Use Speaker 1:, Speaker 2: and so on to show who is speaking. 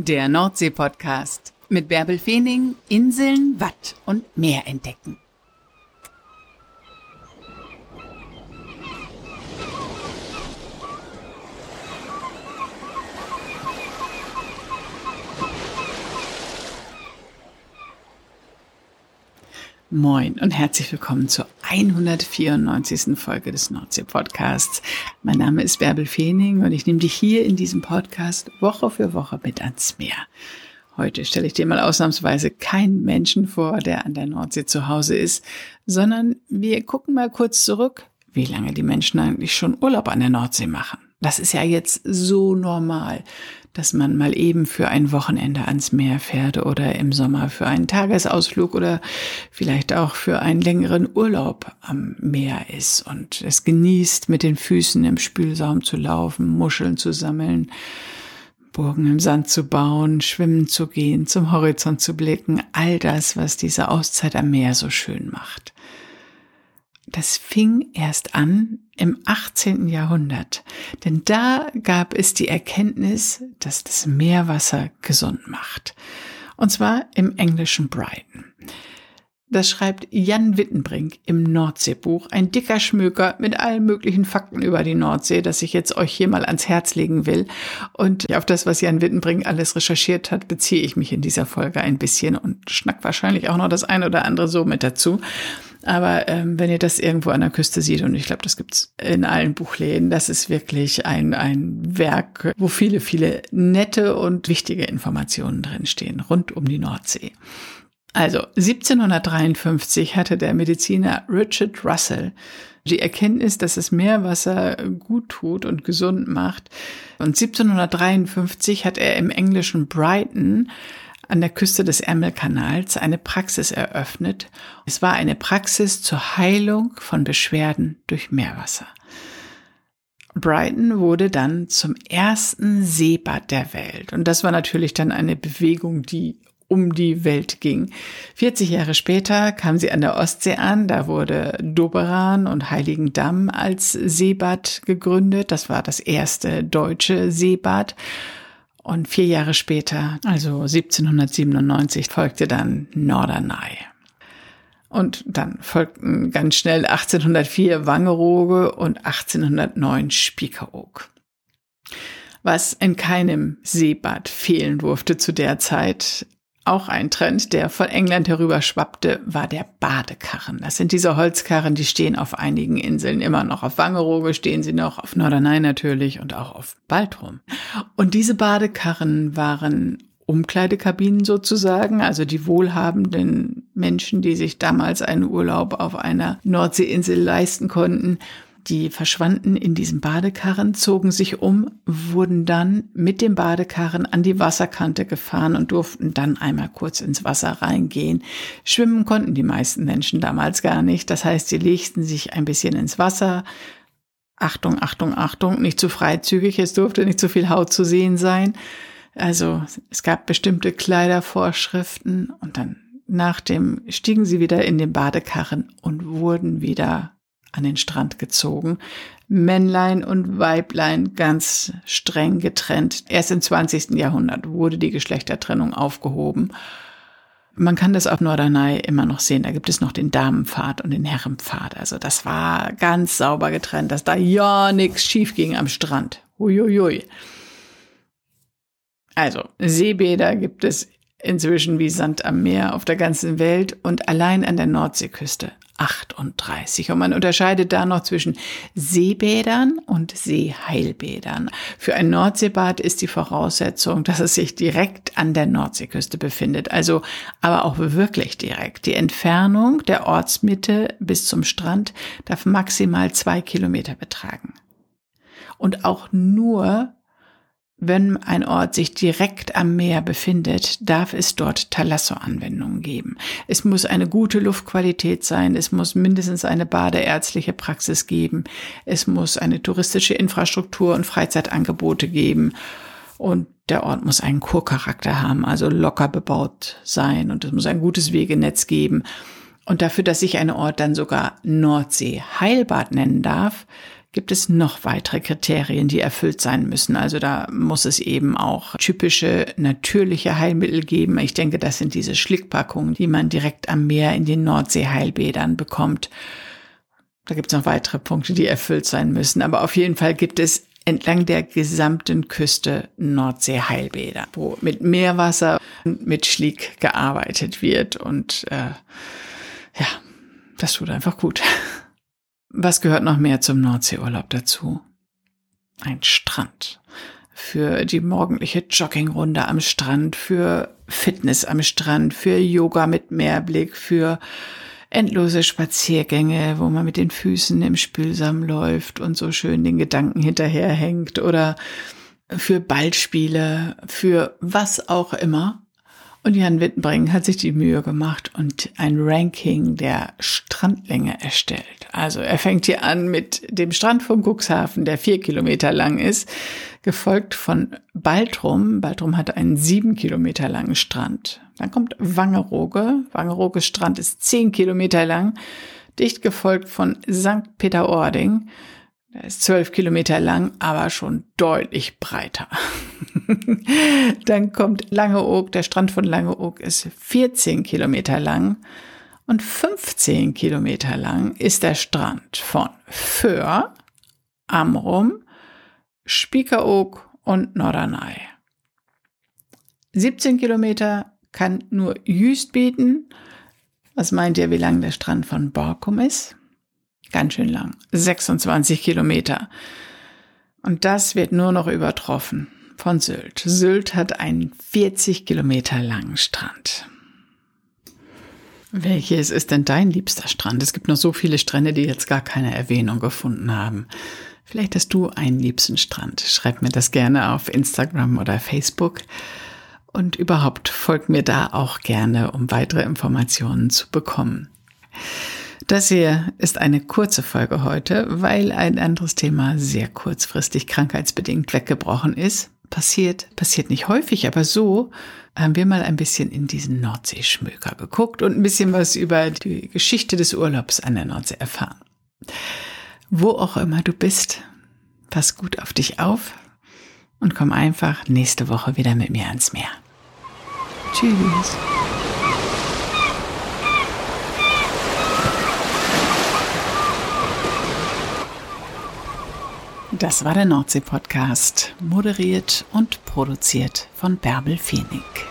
Speaker 1: Der Nordsee-Podcast mit Bärbel Feening, Inseln, Watt und Meer entdecken. Moin und herzlich willkommen zur 194. Folge des Nordsee-Podcasts. Mein Name ist Bärbel Feening und ich nehme dich hier in diesem Podcast Woche für Woche mit ans Meer. Heute stelle ich dir mal ausnahmsweise keinen Menschen vor, der an der Nordsee zu Hause ist, sondern wir gucken mal kurz zurück, wie lange die Menschen eigentlich schon Urlaub an der Nordsee machen. Das ist ja jetzt so normal, dass man mal eben für ein Wochenende ans Meer fährt oder im Sommer für einen Tagesausflug oder vielleicht auch für einen längeren Urlaub am Meer ist und es genießt, mit den Füßen im Spülsaum zu laufen, Muscheln zu sammeln, Burgen im Sand zu bauen, schwimmen zu gehen, zum Horizont zu blicken, all das, was diese Auszeit am Meer so schön macht. Das fing erst an im 18. Jahrhundert, denn da gab es die Erkenntnis, dass das Meerwasser gesund macht. Und zwar im englischen Brighton. Das schreibt Jan Wittenbrink im Nordseebuch, ein dicker Schmöker mit allen möglichen Fakten über die Nordsee, das ich jetzt euch hier mal ans Herz legen will. Und auf das, was Jan Wittenbrink alles recherchiert hat, beziehe ich mich in dieser Folge ein bisschen und schnack wahrscheinlich auch noch das eine oder andere so mit dazu. Aber wenn ihr das irgendwo an der Küste seht, und ich glaube, das gibt's in allen Buchläden, das ist wirklich ein Werk, wo viele, viele nette und wichtige Informationen drinstehen, rund um die Nordsee. Also 1753 hatte der Mediziner Richard Russell die Erkenntnis, dass das Meerwasser gut tut und gesund macht. Und 1753 hat er im englischen Brighton an der Küste des Ärmelkanals eine Praxis eröffnet. Es war eine Praxis zur Heilung von Beschwerden durch Meerwasser. Brighton wurde dann zum ersten Seebad der Welt. Und das war natürlich dann eine Bewegung, die um die Welt ging. 40 Jahre später kam sie an der Ostsee an. Da wurde Doberan und Heiligendamm als Seebad gegründet. Das war das erste deutsche Seebad. Und 4 Jahre später, also 1797, folgte dann Norderney. Und dann folgten ganz schnell 1804 Wangerooge und 1809 Spiekeroog. Was in keinem Seebad fehlen durfte zu der Zeit, auch ein Trend, der von England herüber schwappte, war der Badekarren. Das sind diese Holzkarren, die stehen auf einigen Inseln immer noch. Auf Wangerooge stehen sie noch, auf Norderney natürlich und auch auf Baltrum. Und diese Badekarren waren Umkleidekabinen sozusagen, also die wohlhabenden Menschen, die sich damals einen Urlaub auf einer Nordseeinsel leisten konnten, die verschwanden in diesem Badekarren, zogen sich um, wurden dann mit dem Badekarren an die Wasserkante gefahren und durften dann einmal kurz ins Wasser reingehen. Schwimmen konnten die meisten Menschen damals gar nicht. Das heißt, sie legten sich ein bisschen ins Wasser. Achtung, Achtung, Achtung, nicht zu freizügig, es durfte nicht zu viel Haut zu sehen sein. Also es gab bestimmte Kleidervorschriften und dann stiegen sie wieder in den Badekarren und wurden wieder an den Strand gezogen. Männlein und Weiblein ganz streng getrennt. Erst im 20. Jahrhundert wurde die Geschlechtertrennung aufgehoben. Man kann das auf Norderney immer noch sehen. Da gibt es noch den Damenpfad und den Herrenpfad. Also das war ganz sauber getrennt, dass da ja nichts schief ging am Strand. Uiuiui. Also Seebäder gibt es inzwischen wie Sand am Meer auf der ganzen Welt und allein an der Nordseeküste 38. Und man unterscheidet da noch zwischen Seebädern und Seeheilbädern. Für ein Nordseebad ist die Voraussetzung, dass es sich direkt an der Nordseeküste befindet, also aber auch wirklich direkt. Die Entfernung der Ortsmitte bis zum Strand darf maximal 2 Kilometer betragen. Und auch nur wenn ein Ort sich direkt am Meer befindet, darf es dort Thalasso-Anwendungen geben. Es muss eine gute Luftqualität sein, es muss mindestens eine badeärztliche Praxis geben, es muss eine touristische Infrastruktur und Freizeitangebote geben und der Ort muss einen Kurcharakter haben, also locker bebaut sein und es muss ein gutes Wegenetz geben. Und dafür, dass sich ein Ort dann sogar Nordsee-Heilbad nennen darf, gibt es noch weitere Kriterien, die erfüllt sein müssen. Also da muss es eben auch typische natürliche Heilmittel geben. Ich denke, das sind diese Schlickpackungen, die man direkt am Meer in den Nordsee-Heilbädern bekommt. Da gibt es noch weitere Punkte, die erfüllt sein müssen. Aber auf jeden Fall gibt es entlang der gesamten Küste Nordsee-Heilbäder, wo mit Meerwasser und mit Schlick gearbeitet wird. Und das tut einfach gut. Was gehört noch mehr zum Nordseeurlaub dazu? Ein Strand. Für die morgendliche Joggingrunde am Strand, für Fitness am Strand, für Yoga mit Meerblick, für endlose Spaziergänge, wo man mit den Füßen im Spülsamm läuft und so schön den Gedanken hinterherhängt, oder für Ballspiele, für was auch immer. Und Jan Wittenbring hat sich die Mühe gemacht und ein Ranking der Strandlänge erstellt. Also er fängt hier an mit dem Strand von Cuxhaven, der 4 Kilometer lang ist, gefolgt von Baltrum. Baltrum hat einen 7 Kilometer langen Strand. Dann kommt Wangerooge. Wangerooges Strand ist 10 Kilometer lang, dicht gefolgt von St. Peter-Ording. Der ist 12 Kilometer lang, aber schon deutlich breiter. Dann kommt Langeoog. Der Strand von Langeoog ist 14 Kilometer lang. Und 15 Kilometer lang ist der Strand von Föhr, Amrum, Spiekeroog und Norderney. 17 Kilometer kann nur Jüst bieten. Was meint ihr, wie lang der Strand von Borkum ist? Ganz schön lang. 26 Kilometer. Und das wird nur noch übertroffen von Sylt. Sylt hat einen 40 Kilometer langen Strand. Welches ist denn dein liebster Strand? Es gibt noch so viele Strände, die jetzt gar keine Erwähnung gefunden haben. Vielleicht hast du einen liebsten Strand. Schreib mir das gerne auf Instagram oder Facebook. Und überhaupt folgt mir da auch gerne, um weitere Informationen zu bekommen. Das hier ist eine kurze Folge heute, weil ein anderes Thema sehr kurzfristig krankheitsbedingt weggebrochen ist. Passiert nicht häufig, aber so haben wir mal ein bisschen in diesen Nordseeschmöker geguckt und ein bisschen was über die Geschichte des Urlaubs an der Nordsee erfahren. Wo auch immer du bist, pass gut auf dich auf und komm einfach nächste Woche wieder mit mir ans Meer. Tschüss. Das war der Nordsee-Podcast, moderiert und produziert von Bärbel Feening.